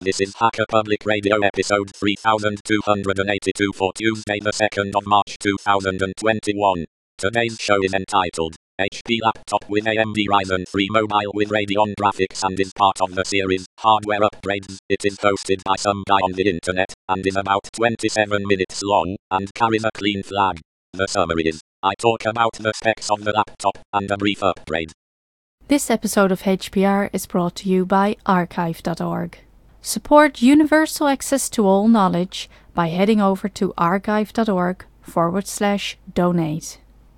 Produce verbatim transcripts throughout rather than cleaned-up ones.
This is Hacker Public Radio episode three thousand two hundred eighty-two for Tuesday the second of March two thousand twenty-one. Today's show is entitled H P Laptop with A M D Ryzen three Mobile with Radeon Graphics and is part of the series Hardware Upgrades. It is hosted by some guy on the internet and is about twenty-seven minutes long and carries a clean flag. The summary is, I talk about the specs of the laptop and a brief upgrade. This episode of H P R is brought to you by archive dot org. Support universal access to all knowledge by heading over to archive dot org forward slash donate.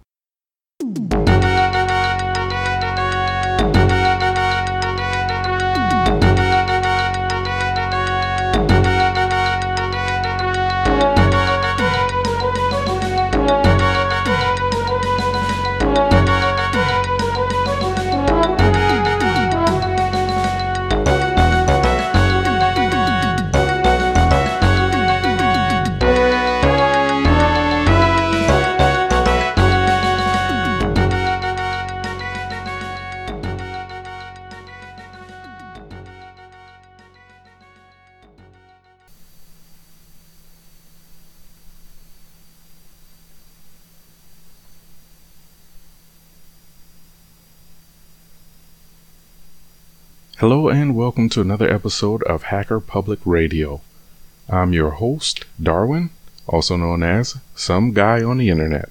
Hello and welcome to another episode of Hacker Public Radio. I'm your host, Darwin, also known as Some Guy on the Internet.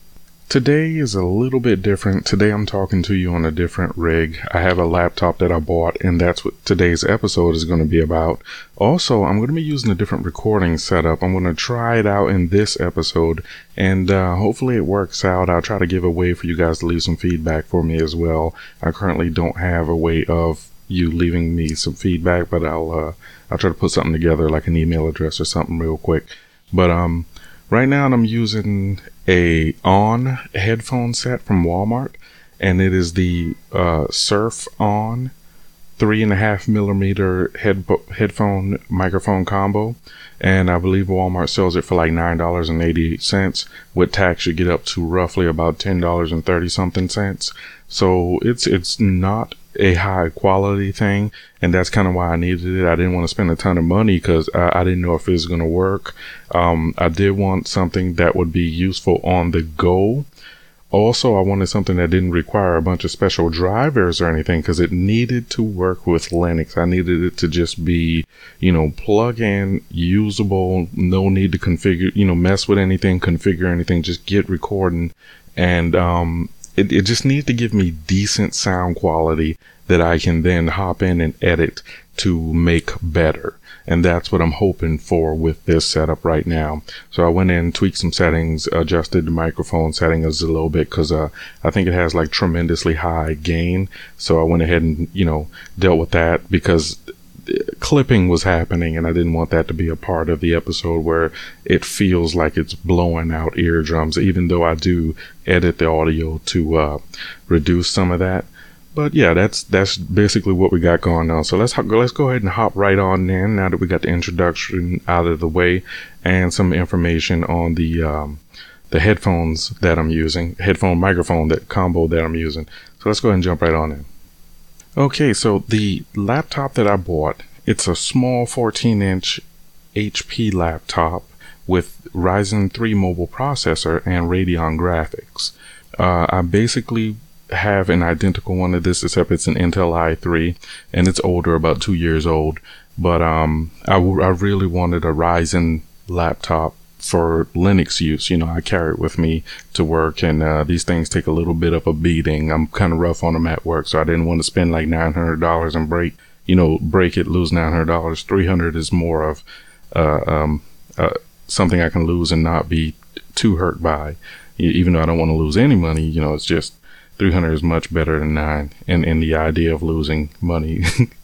Today is a little bit different. Today I'm talking to you on a different rig. I have a laptop that I bought, and that's what today's episode is going to be about. Also, I'm going to be using a different recording setup. I'm going to try it out in this episode, and uh, hopefully it works out. I'll try to give a way for you guys to leave some feedback for me as well. I currently don't have a way of you leaving me some feedback, but I'll uh, I'll try to put something together, like an email address or something real quick. But um, right now I'm using a On headphone set from Walmart, and it is the uh, Surf On three and a half millimeter head headphone microphone combo, and I believe Walmart sells it for like nine dollars and eighty-eight cents. With tax, you get up to roughly about ten dollars and thirty something cents. So it's it's not a high quality thing, and that's kind of why I needed it. I didn't want to spend a ton of money because I, I didn't know if it was going to work. Um, I did want something that would be useful on the go. Also, I wanted something that didn't require a bunch of special drivers or anything because it needed to work with Linux. I needed it to just be, you know, plug in, usable, no need to configure, you know, mess with anything, configure anything, just get recording. And, um, It, it just needs to give me decent sound quality that I can then hop in and edit to make better. And that's what I'm hoping for with this setup right now. So I went in, tweaked some settings, adjusted the microphone settings a little bit because uh, I think it has like tremendously high gain. So I went ahead and, you know, dealt with that because clipping was happening, and I didn't want that to be a part of the episode where it feels like it's blowing out eardrums, even though I do edit the audio to uh, reduce some of that. But yeah, that's that's basically what we got going on. So let's let's go ahead and hop right on in now that we got the introduction out of the way and some information on the um, the headphones that I'm using, headphone microphone, that combo that I'm using. So let's go ahead and jump right on in. Okay, so the laptop that I bought, it's a small fourteen inch H P laptop with Ryzen three mobile processor and Radeon graphics. Uh, I basically have an identical one of this, except it's an Intel i three, and it's older, about two years old. But um, I, w- I really wanted a Ryzen laptop for Linux use. You know, I carry it with me to work, and uh, these things take a little bit of a beating. I'm kind of rough on them at work, so I didn't want to spend like nine hundred dollars and break, you know, break it, lose nine hundred dollars. three hundred dollars is more of uh, um, uh, something I can lose and not be too hurt by. Even though I don't want to lose any money, you know, it's just three hundred is much better than nine in, in the idea of losing money.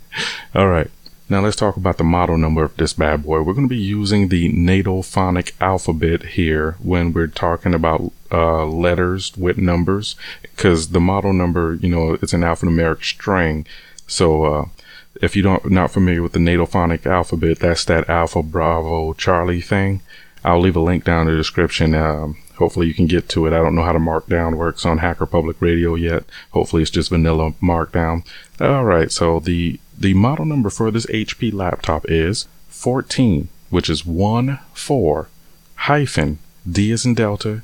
All right. Now let's talk about the model number of this bad boy. We're going to be using the Nadophonic alphabet here when we're talking about uh, letters with numbers, because the model number, you know, it's an alphanumeric string. So uh, if you don't not familiar with the Nadophonic alphabet, that's that Alpha Bravo Charlie thing. I'll leave a link down in the description. Um, hopefully you can get to it. I don't know how the Markdown works on Hacker Public Radio yet. Hopefully it's just vanilla Markdown. All right, so the the model number for this H P laptop is fourteen, which is one four hyphen D as in Delta,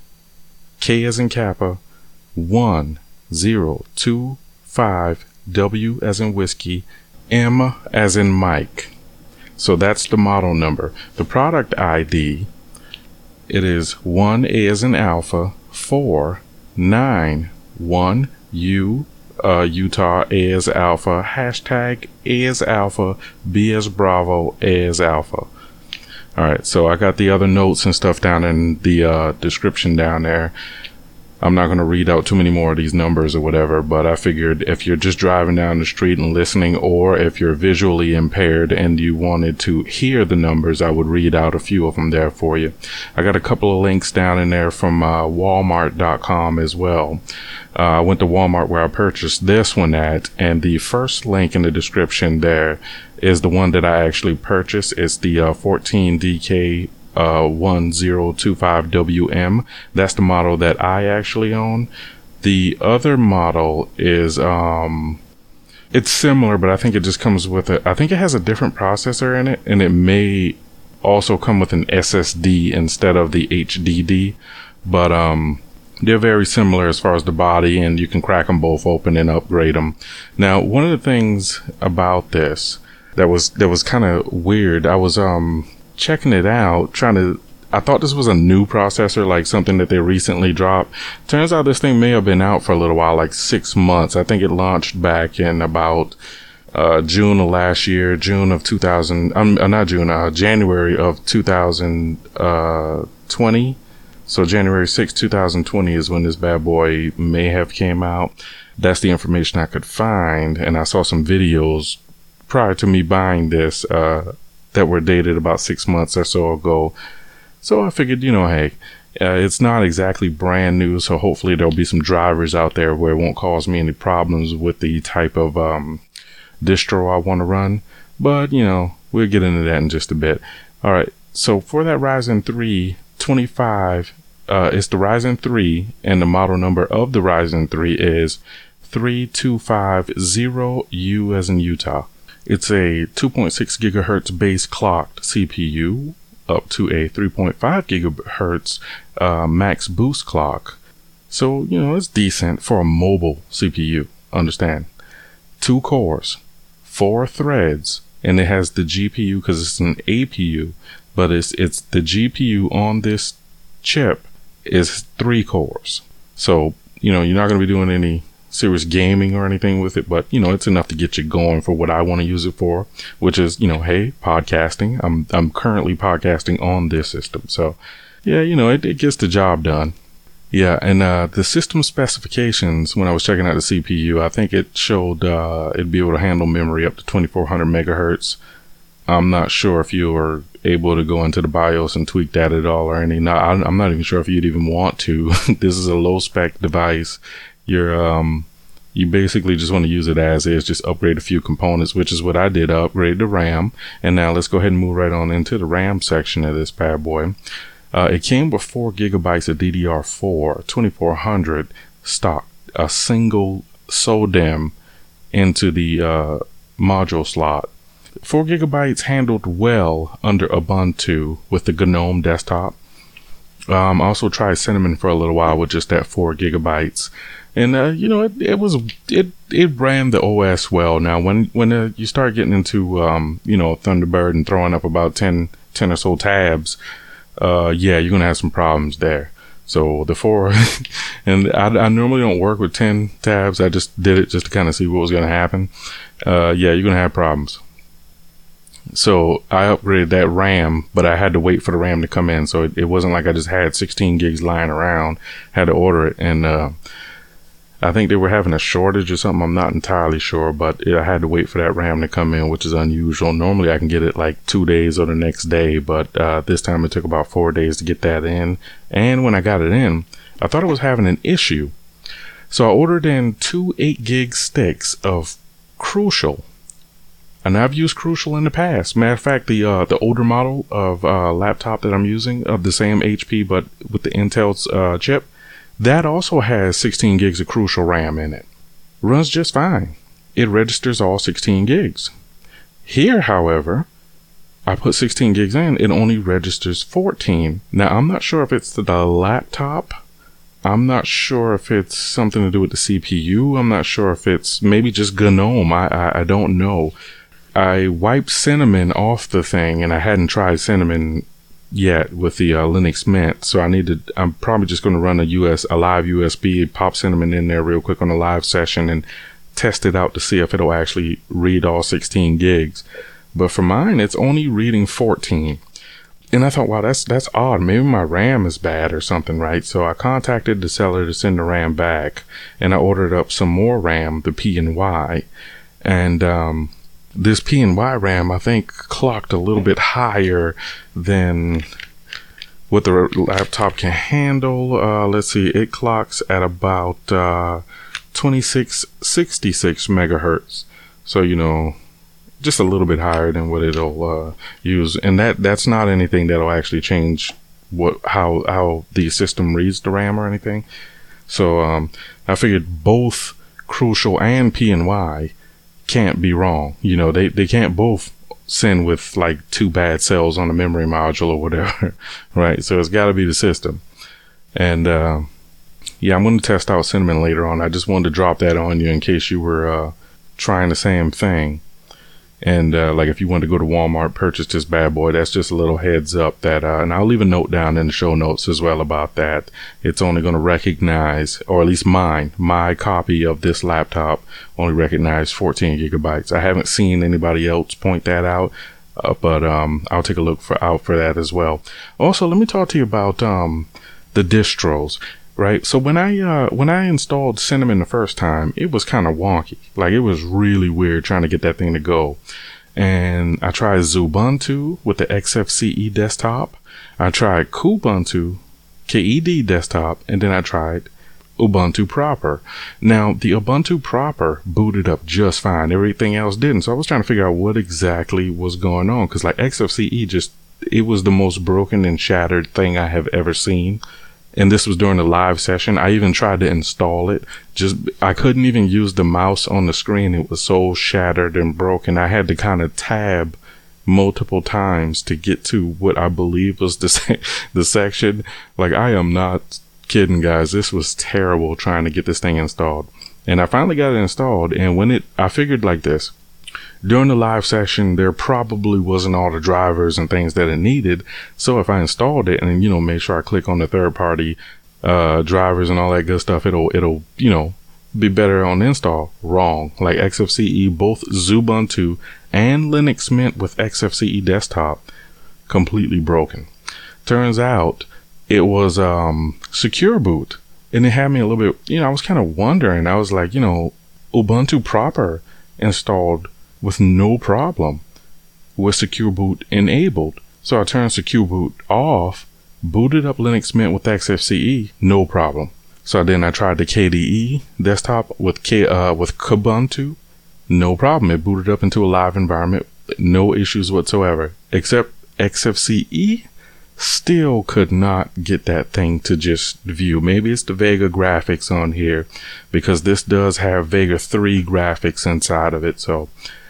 K as in Kappa, one zero two five W as in Whiskey, M as in Mike. So that's the model number. The product I D, it is one A as in Alpha, four nine one U, uh, Utah, A as Alpha, hashtag A as Alpha, B as Bravo, A as Alpha. All right, so I got the other notes and stuff down in the uh, description down there. I'm not going to read out too many more of these numbers or whatever, but I figured if you're just driving down the street and listening, or if you're visually impaired and you wanted to hear the numbers, I would read out a few of them there for you. I got a couple of links down in there from uh, Walmart dot com as well. Uh, I went to Walmart where I purchased this one at, and the first link in the description there is the one that I actually purchased. It's the uh, fourteen D K uh one zero two five W M. That's the model that I actually own. The other model is um it's similar, but I think it just comes with it. I think it has a different processor in it, and it may also come with an S S D instead of the H D D, but um they're very similar as far as the body, and you can crack them both open and upgrade them. Now, one of the things about this that was that was kind of weird, I was um checking it out, trying to, I thought this was a new processor, like something that they recently dropped. Turns out this thing may have been out for a little while, like six months. I think it launched back in about uh, June of last year, June of two thousand, um, uh, not June, uh, January of two thousand twenty. So January sixth, two thousand twenty is when this bad boy may have came out. That's the information I could find. And I saw some videos prior to me buying this, uh, that were dated about six months or so ago. So I figured, you know, hey, uh, it's not exactly brand new, so hopefully there'll be some drivers out there where it won't cause me any problems with the type of um, distro I want to run. But, you know, we'll get into that in just a bit. All right, so for that Ryzen three twenty-five, uh, it's the Ryzen three, and the model number of the Ryzen three is three two five zero U as in Utah. It's a two point six gigahertz base clocked C P U up to a three point five gigahertz uh, max boost clock. So, you know, it's decent for a mobile C P U. Understand? Two cores, four threads, and it has the G P U because it's an A P U, but it's it's the G P U on this chip is three cores. So, you know, you're not going to be doing any serious gaming or anything with it, but you know, it's enough to get you going for what I want to use it for, which is, you know, hey, podcasting. I'm I'm currently podcasting on this system, so yeah, you know, it, it gets the job done. Yeah, and uh the system specifications, when I was checking out the C P U, I think it showed uh it'd be able to handle memory up to twenty-four hundred megahertz. I'm not sure if you were able to go into the BIOS and tweak that at all or any. No, I'm not even sure if you'd even want to. This is a low spec device. You're um you basically just want to use it as is, just upgrade a few components, which is what I did. I upgraded the RAM, and now let's go ahead and move right on into the RAM section of this bad boy. Uh, it came with four gigabytes of D D R four, twenty-four hundred stock, a single SODIMM into the uh, module slot. Four gigabytes handled well under Ubuntu with the GNOME desktop. Um, I also tried Cinnamon for a little while with just that four gigabytes. And, uh, you know, it, it was, it, it ran the O S well. Now, when, when, uh, you start getting into, um, you know, Thunderbird and throwing up about ten, ten or so tabs, uh, yeah, you're going to have some problems there. So the four, and I, I normally don't work with ten tabs. I just did it just to kind of see what was going to happen. Uh, yeah, you're going to have problems. So I upgraded that RAM, but I had to wait for the RAM to come in. So it, it wasn't like I just had sixteen gigs lying around, had to order it. And, uh, I think they were having a shortage or something. I'm not entirely sure, but I had to wait for that RAM to come in, which is unusual. Normally I can get it like two days or the next day, but uh, this time it took about four days to get that in. And when I got it in, I thought it was having an issue. So I ordered in two eight gig sticks of Crucial. And I've used Crucial in the past. Matter of fact, the uh, the older model of uh, laptop that I'm using, of the same H P, but with the Intel's uh, chip, that also has sixteen gigs of Crucial RAM in it. Runs just fine. It registers all sixteen gigs. Here, however, I put sixteen gigs in, it only registers fourteen. Now, I'm not sure if it's the laptop. I'm not sure if it's something to do with the C P U. I'm not sure if it's maybe just GNOME. I, I, I don't know. I wiped Cinnamon off the thing, and I hadn't tried Cinnamon yet with the uh, Linux Mint. So I need to, I'm probably just going to run a U S, a live U S B, pop Cinnamon in there real quick on a live session and test it out to see if it'll actually read all sixteen gigs. But for mine, it's only reading fourteen. And I thought, wow, that's that's odd. Maybe my RAM is bad or something, right? So I contacted the seller to send the RAM back, and I ordered up some more RAM, the P N Y. And um, this P N Y RAM, I think, clocked a little bit higher than what the laptop can handle. Uh, let's see, it clocks at about uh, twenty-six sixty-six megahertz. So, you know, just a little bit higher than what it'll uh, use, and that that's not anything that'll actually change what how how the system reads the RAM or anything. So um, I figured both Crucial and P N Y can't be wrong. You know, they they can't both send with like two bad cells on the memory module or whatever, right? So it's got to be the system. And uh, yeah, I'm going to test out Cinnamon later on. I just wanted to drop that on you in case you were uh, trying the same thing. And uh, like if you want to go to Walmart, purchase this bad boy, that's just a little heads up that, uh, and I'll leave a note down in the show notes as well about that. It's only going to recognize, or at least mine, my copy of this laptop only recognize fourteen gigabytes. I haven't seen anybody else point that out, uh, but um, I'll take a look for out for that as well. Also, let me talk to you about um, the distros. Right. So when I uh, when I installed Cinnamon the first time, it was kind of wonky. Like, it was really weird trying to get that thing to go. And I tried Xubuntu with the X F C E desktop. I tried Kubuntu, K E D desktop, and then I tried Ubuntu proper. Now, the Ubuntu proper booted up just fine. Everything else didn't. So I was trying to figure out what exactly was going on, because like X F C E just, it was the most broken and shattered thing I have ever seen. And this was during the live session. I even tried to install it. Just, I couldn't even use the mouse on the screen. It was so shattered and broken. I had to kind of tab multiple times to get to what I believe was the, se- the section. Like, I am not kidding, guys. This was terrible trying to get this thing installed. And I finally got it installed. And when it, I figured like this. During the live session, there probably wasn't all the drivers and things that it needed. So if I installed it and, you know, make sure I click on the third party uh, drivers and all that good stuff, it'll, it'll, you know, be better on install. Wrong. Like X F C E, both Xubuntu and Linux Mint with X F C E desktop, completely broken. Turns out it was um, Secure Boot. And it had me a little bit, you know, I was kind of wondering. I was like, you know, Ubuntu proper installed with no problem with Secure Boot enabled. So I turned Secure Boot off, booted up Linux Mint with X F C E, no problem. So then I tried the K D E desktop with K, uh, with Kubuntu, no problem. It booted up into a live environment, no issues whatsoever. Except X F C E still could not get that thing to just view. Maybe it's the Vega graphics on here, because this does have Vega three graphics inside of it. So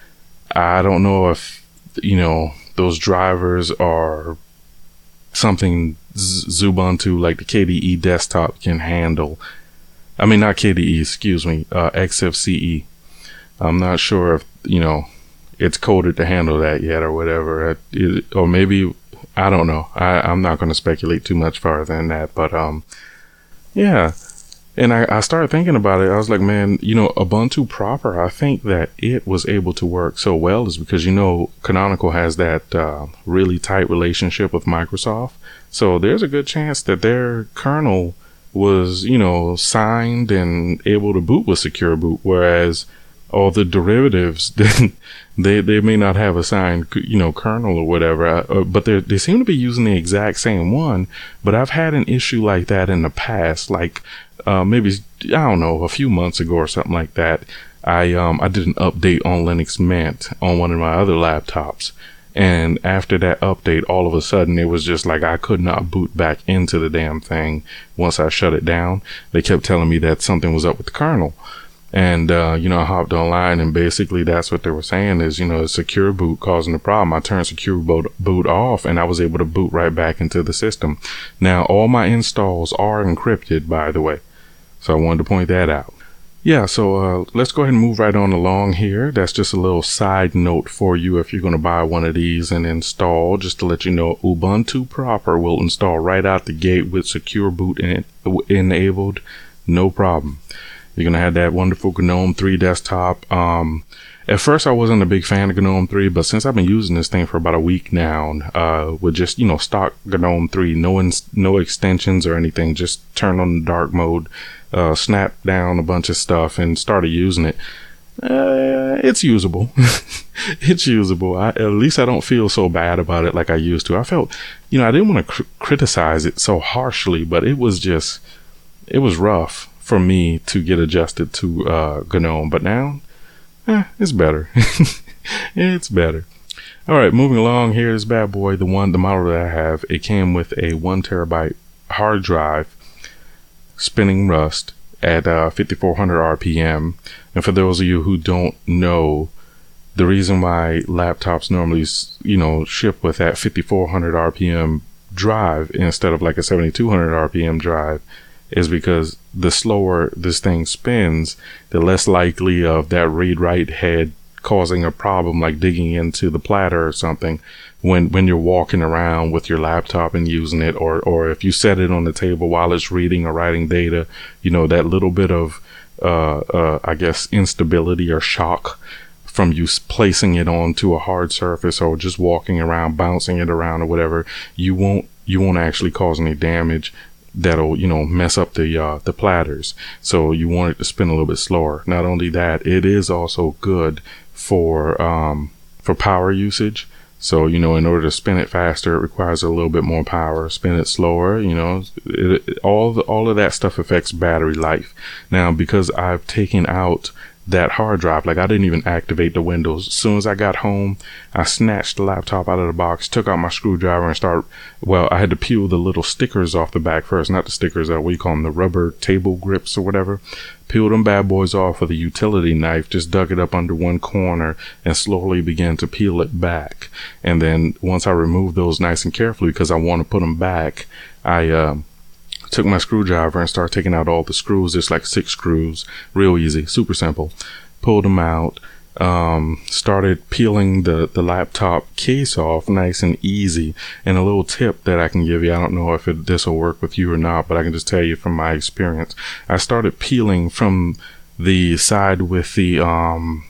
I don't know if, you know, those drivers are something Xubuntu like the K D E desktop can handle. I mean, not K D E, excuse me, uh, X F C E. I'm not sure if, you know, it's coded to handle that yet or whatever. It, or maybe, I don't know. I, I'm not going to speculate too much farther than that. But, um, yeah. And I, I started thinking about it. I was like, man, you know, Ubuntu proper, I think that it was able to work so well is because, you know, Canonical has that uh, really tight relationship with Microsoft. So there's a good chance that their kernel was, you know, signed and able to boot with Secure Boot, whereas all the derivatives, they they may not have a signed, you know, kernel or whatever, uh, but they they seem to be using the exact same one. But I've had an issue like that in the past, like uh, maybe, I don't know, a few months ago or something like that. I um I did an update on Linux Mint on one of my other laptops. And after that update, all of a sudden, it was just like I could not boot back into the damn thing once I shut it down. They kept telling me that something was up with the kernel. And, uh, you know, I hopped online and basically that's what they were saying is, you know, secure boot causing the problem. I turned secure boot, boot off and I was able to boot right back into the system. Now, all my installs are encrypted, by the way. So I wanted to point that out. Yeah, so uh, let's go ahead and move right on along here. That's just a little side note for you if you're going to buy one of these and install. Just to let you know, Ubuntu proper will install right out the gate with secure boot in, enabled. No problem. You're going to have that wonderful GNOME three desktop. Um, at first, I wasn't a big fan of GNOME three, but since I've been using this thing for about a week now, uh, with just, you know, stock GNOME three, no, ins- no extensions or anything, just turn on the dark mode, uh, snap down a bunch of stuff and started using it. Uh, it's usable. It's usable. I, at least I don't feel so bad about it like I used to. I felt, you know, I didn't want to cr- criticize it so harshly, but it was just, it was rough for me to get adjusted to uh, GNOME, but now eh, it's better. It's better. All right, moving along here, this bad boy, the one, the model that I have, it came with a one terabyte hard drive, spinning Rust at uh, fifty-four hundred R P M. And for those of you who don't know, the reason why laptops normally, you know, ship with that fifty-four hundred R P M drive instead of like a seventy-two hundred R P M drive is because the slower this thing spins, the less likely of that read-write head causing a problem like digging into the platter or something when when you're walking around with your laptop and using it, or or if you set it on the table while it's reading or writing data, you know, that little bit of uh uh I guess instability or shock from you placing it onto a hard surface or just walking around bouncing it around or whatever, you won't you won't actually cause any damage that'll, you know, mess up the uh the platters. So you want it to spin a little bit slower. Not only that, it is also good for um for power usage. So, you know, in order to spin it faster, it requires a little bit more power. Spin it slower, you know, it, it, all the, all of that stuff affects battery life. Now, because I've taken out that hard drive, like I didn't even activate the Windows. As soon as I got home, I snatched the laptop out of the box, took out my screwdriver and started, well, I had to peel the little stickers off the back first, not the stickers, uh, we call them the rubber table grips or whatever. Peeled them bad boys off with a utility knife, just dug it up under one corner and slowly began to peel it back. And then once I removed those nice and carefully, because I want to put them back, I, um, took my screwdriver and started taking out all the screws. There's like six screws, real easy, super simple. Pulled them out, um, started peeling the, the laptop case off nice and easy. And a little tip that I can give you, I don't know if it, this will work with you or not, but I can just tell you from my experience. I started peeling from the side with the, um,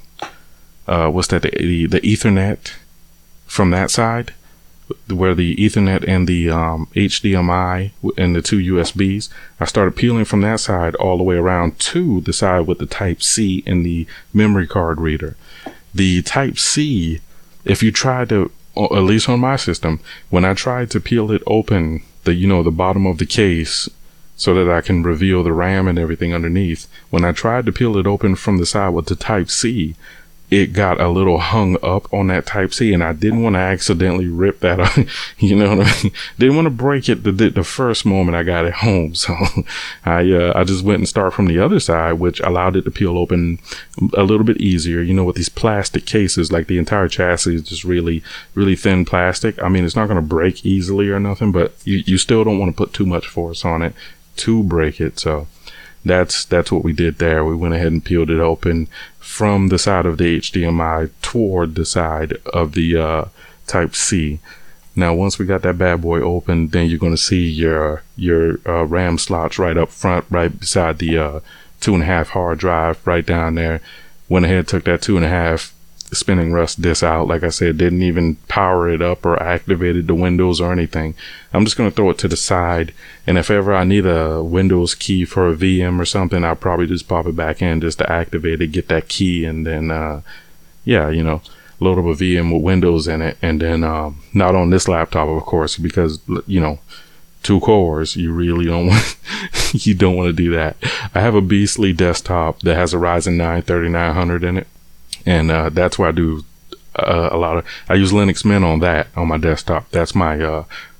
uh, what's that, the, the Ethernet from that side, where the Ethernet and the um, H D M I and the two U S Bs. I started peeling from that side all the way around to the side with the Type C and the memory card reader. The Type C, if you try to, at least on my system, when I tried to peel it open, the you know the bottom of the case, so that I can reveal the RAM and everything underneath, when I tried to peel it open from the side with the Type C, it got a little hung up on that Type C, and I didn't want to accidentally rip that up. You know what I mean? Didn't want to break it the, the first moment I got it home. So I, uh, I just went and started from the other side, which allowed it to peel open a little bit easier. You know, with these plastic cases, like the entire chassis is just really, really thin plastic. I mean, it's not going to break easily or nothing, but you, you still don't want to put too much force on it to break it. So that's, that's what we did there. We went ahead and peeled it open from the side of the H D M I toward the side of the uh, Type C. Now, once we got that bad boy open, then you're going to see your your uh, RAM slots right up front, right beside the uh, two and a half hard drive, right down there. Went ahead, took that two and a half spinning Rust disk out. Like I said, didn't even power it up or activated the Windows or anything. I'm just going to throw it to the side, and if ever I need a Windows key for a V M or something, I'll probably just pop it back in just to activate it, get that key, and then uh yeah, you know, load up a V M with Windows in it. And then um not on this laptop, of course, because, you know, two cores, you really don't want you don't want to do that. I have a beastly desktop that has a Ryzen nine thirty-nine hundred in it, and uh that's where I do uh, a lot of I use Linux Mint on that on my desktop. That's my uh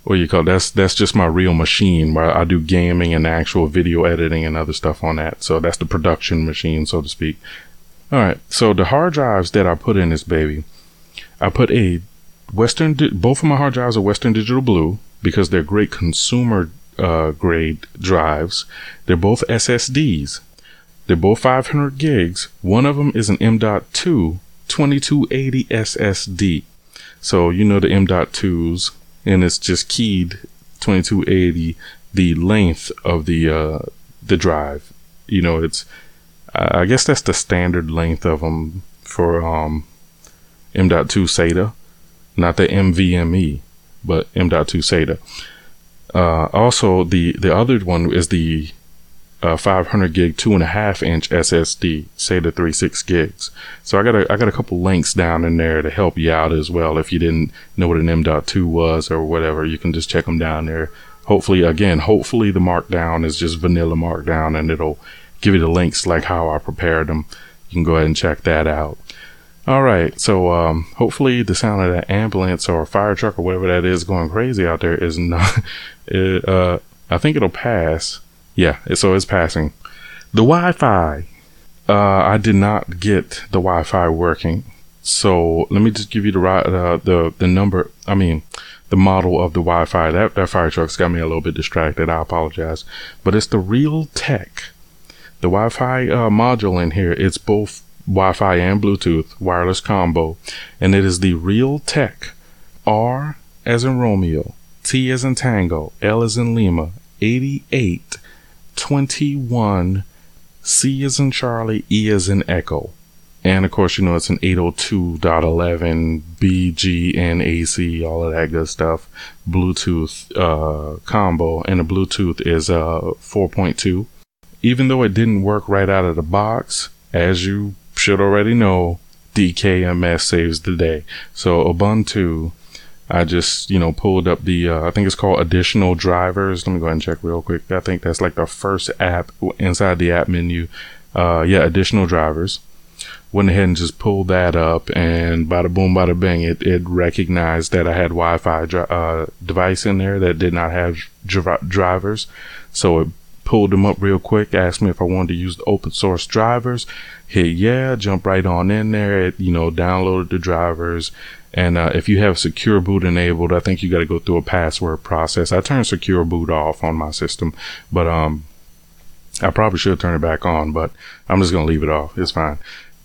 what you call it? That's that's just my real machine where I do gaming and actual video editing and other stuff on that. So that's the production machine, so to speak. All right. So the hard drives that I put in this baby, I put a Western. Both of my hard drives are Western Digital Blue because they're great consumer uh, grade drives. They're both S S Ds. They're both five hundred gigs. One of them is an M dot two twenty-two eighty S S D. So you know the M dot twos. And it's just keyed twenty-two eighty, the length of the uh, the drive. You know, it's uh, I guess that's the standard length of them for um, M dot two SATA, not the M V M E, but M dot two SATA. Uh, also, the the other one is the uh, five hundred gig two and a half inch S S D, SATA thirty-six gigs. So I got a I got a couple links down in there to help you out as well. If you didn't know what an M dot two was or whatever, you can just check them down there. Hopefully, again, hopefully the markdown is just vanilla markdown and it'll give you the links like how I prepared them. You can go ahead and check that out. All right, so um, hopefully the sound of that ambulance or fire truck or whatever that is going crazy out there is not. It, uh, I think it'll pass. Yeah, so it's passing. The Wi-Fi. Uh, I did not get the Wi-Fi working. So let me just give you the uh, the the number. I mean, the model of the Wi-Fi. That that fire truck's got me a little bit distracted. I apologize, but it's the Realtek. The Wi-Fi uh, module in here. It's both Wi-Fi and Bluetooth wireless combo, and it is the Realtek R as in Romeo, T as in Tango, L as in Lima, eighty-eight twenty-one, C as in Charlie, E as in Echo. And of course, you know, it's an eight oh two dot eleven B G N A C, all of that good stuff. Bluetooth uh, combo, and the Bluetooth is uh, four point two. Even though it didn't work right out of the box, as you should already know, D K M S saves the day. So Ubuntu, I just, you know, pulled up the, uh, I think it's called additional drivers. Let me go ahead and check real quick. I think that's like the first app inside the app menu. Uh, yeah, additional drivers. Went ahead and just pulled that up, and bada boom, bada bang, it, it recognized that I had Wi-Fi dri- uh, device in there that did not have dri- drivers. So it pulled them up real quick, asked me if I wanted to use the open source drivers. Hit yeah, jump right on in there. It, you know, downloaded the drivers. And uh, if you have secure boot enabled, I think you got to go through a password process. I turned secure boot off on my system, but um, I probably should turn it back on, but I'm just going to leave it off. It's fine.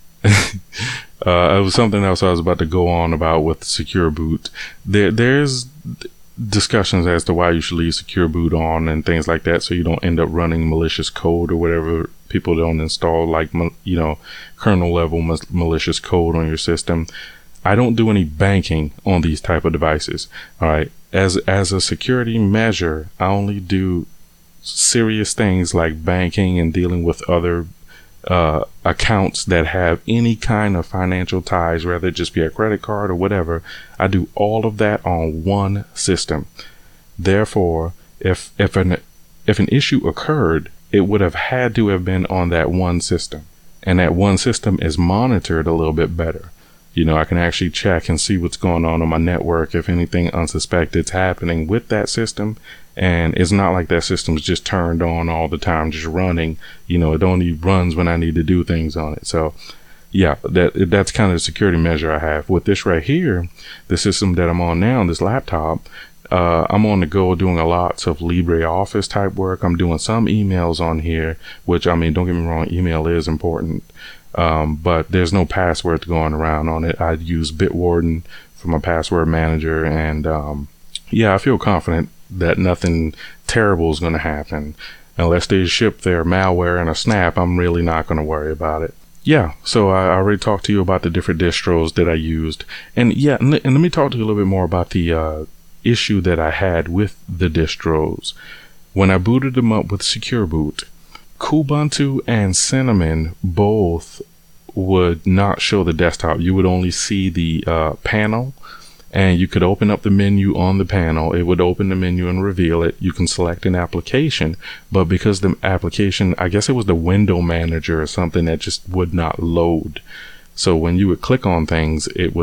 uh, it was something else I was about to go on about with secure boot. There, there's discussions as to why you should leave secure boot on and things like that, so you don't end up running malicious code or whatever. People don't install like, you know, kernel level mal- malicious code on your system. I don't do any banking on these type of devices. All right. As, as a security measure, I only do serious things like banking and dealing with other uh, accounts that have any kind of financial ties, whether it just be a credit card or whatever. I do all of that on one system. Therefore, if, if an, if an issue occurred, it would have had to have been on that one system, and that one system is monitored a little bit better. You know, I can actually check and see what's going on on my network, if anything unsuspected is happening with that system. And it's not like that system's just turned on all the time, just running. You know, it only runs when I need to do things on it. So, yeah, that that's kind of the security measure I have. With this right here, the system that I'm on now, this laptop, uh, I'm on the go doing a lots of LibreOffice type work. I'm doing some emails on here, which, I mean, don't get me wrong, email is important. Um, but there's no password going around on it. I use Bitwarden for my password manager, and um, yeah, I feel confident that nothing terrible is going to happen. Unless they ship their malware in a snap, I'm really not going to worry about it. Yeah, so I already talked to you about the different distros that I used. And yeah, and, and let me talk to you a little bit more about the uh, issue that I had with the distros. When I booted them up with Secure Boot, Kubuntu and Cinnamon both would not show the desktop. You would only see the uh, panel, and you could open up the menu on the panel. It would open the menu and reveal it. You can select an application, but because the application, I guess it was the window manager or something, that just would not load. So when you would click on things, it would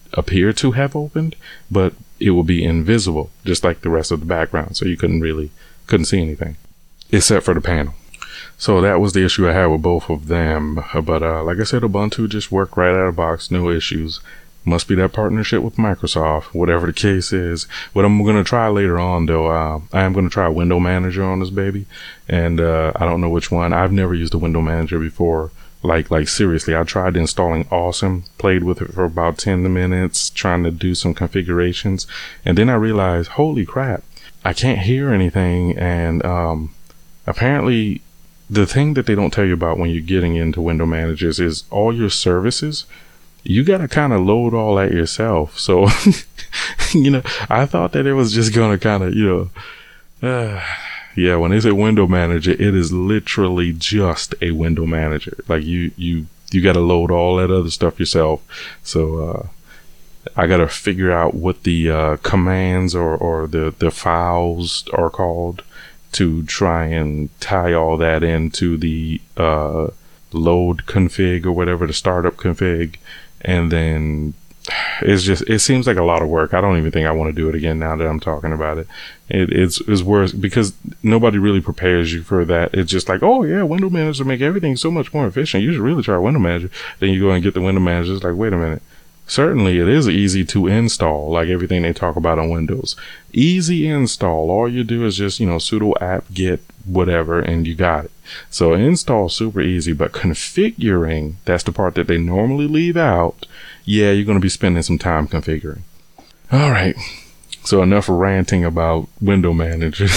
appear to have opened, but it will be invisible, just like the rest of the background. So you couldn't really, couldn't see anything, except for the panel. So that was the issue I had with both of them. But uh, like I said, Ubuntu just worked right out of the box, no issues. Must be that partnership with Microsoft, whatever the case is. What I'm going to try later on, though, uh, I am going to try Window Manager on this baby. And uh, I don't know which one. I've never used a Window Manager before. Like, like seriously, I tried installing Awesome, played with it for about ten minutes, trying to do some configurations. And then I realized, holy crap, I can't hear anything. And um, apparently, the thing that they don't tell you about when you're getting into Window Managers is all your services. You got to kind of load all that yourself. So, you know, I thought that it was just going to kind of, you know, uh, yeah, when they say Window Manager, it is literally just a window manager. Like you, you, you got to load all that other stuff yourself. So, uh, I got to figure out what the, uh, commands or, or the, the files are called to try and tie all that into the, uh, load config or whatever, the startup config. And then it's just, it seems like a lot of work. I don't even think I want to do it again now that I'm talking about it. It it's, it's worse because nobody really prepares you for that. It's just like, oh yeah, Window Manager make everything so much more efficient. You should really try Window Manager. Then you go and get the Window Manager. It's like, wait a minute. Certainly it is easy to install, like everything they talk about on Windows. Easy install. All you do is just, you know, sudo apt get whatever and you got it. So install super easy, but configuring, that's the part that they normally leave out. Yeah, you're going to be spending some time configuring. All right. So enough ranting about Window Manager.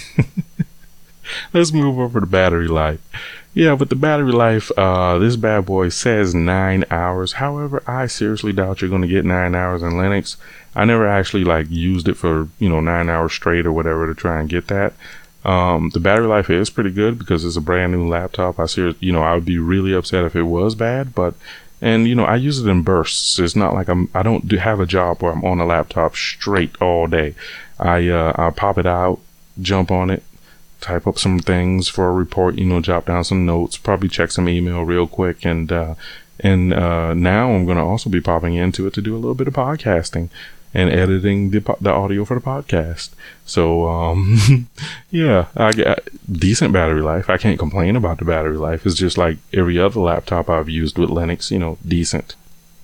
Let's move over to battery life. Yeah, but the battery life, uh, this bad boy says nine hours. However, I seriously doubt you're going to get nine hours in Linux. I never actually like used it for, you know, nine hours straight or whatever to try and get that. Um, the battery life is pretty good because it's a brand new laptop. I seriously, you know, I would be really upset if it was bad, but, and, you know, I use it in bursts. It's not like I'm, I don't do have a job where I'm on a laptop straight all day. I, uh, I'll pop it out, jump on it, type up some things for a report, you know, jot down some notes, probably check some email real quick. And, uh, and, uh, now I'm going to also be popping into it to do a little bit of podcasting and editing the, the audio for the podcast. So, um, yeah, I got decent battery life. I can't complain about the battery life. It's just like every other laptop I've used with Linux, you know, decent.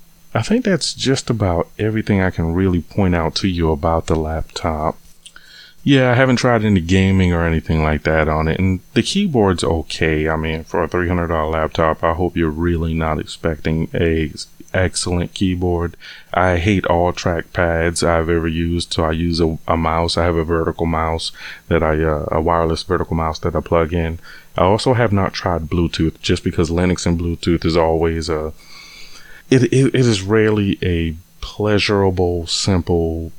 I think that's just about everything I can really point out to you about the laptop. Yeah, I haven't tried any gaming or anything like that on it. And the keyboard's okay. I mean, for a three hundred dollars laptop, I hope you're really not expecting a excellent keyboard. I hate all trackpads I've ever used. So I use a, a mouse. I have a vertical mouse that I, uh, a wireless vertical mouse that I plug in. I also have not tried Bluetooth just because Linux and Bluetooth is always a, it, it, it is rarely a pleasurable, simple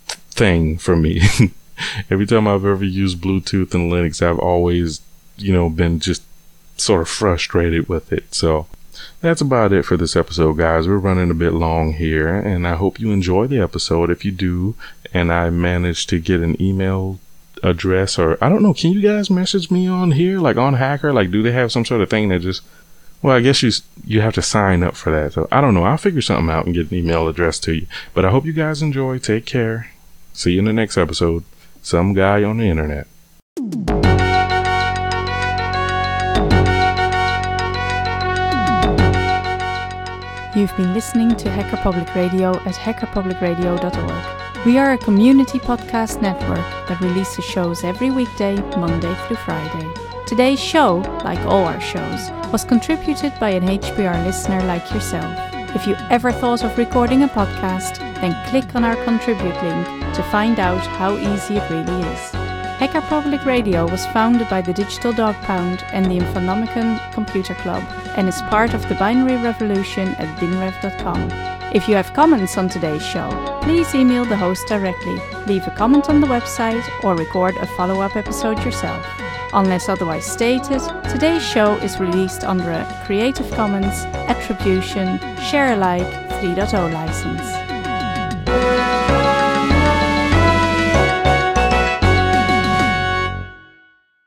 thing for me. Every time I've ever used Bluetooth and Linux, I've always, you know, been just sort of frustrated with it. So that's about it for this episode, guys. We're running a bit long here, and I hope you enjoy the episode. If you do, and I managed to get an email address, or I don't know, can you guys message me on here, like on Hacker? Like, do they have some sort of thing that just, well, I guess you you have to sign up for that. So I don't know. I'll figure something out and get an email address to you. But I hope you guys enjoy. Take care. See you in the next episode. Some guy on the internet. You've been listening to Hacker Public Radio at hacker public radio dot org. We are a community podcast network that releases shows every weekday, Monday through Friday. Today's show, like all our shows, was contributed by an H P R listener like yourself. If you ever thought of recording a podcast, then click on our contribute link to find out how easy it really is. Hacker Public Radio was founded by the Digital Dog Pound and the Infonomicon Computer Club and is part of the Binary Revolution at binrev dot com. If you have comments on today's show, please email the host directly, leave a comment on the website, or record a follow-up episode yourself. Unless otherwise stated, today's show is released under a Creative Commons Attribution Share Alike three point oh license.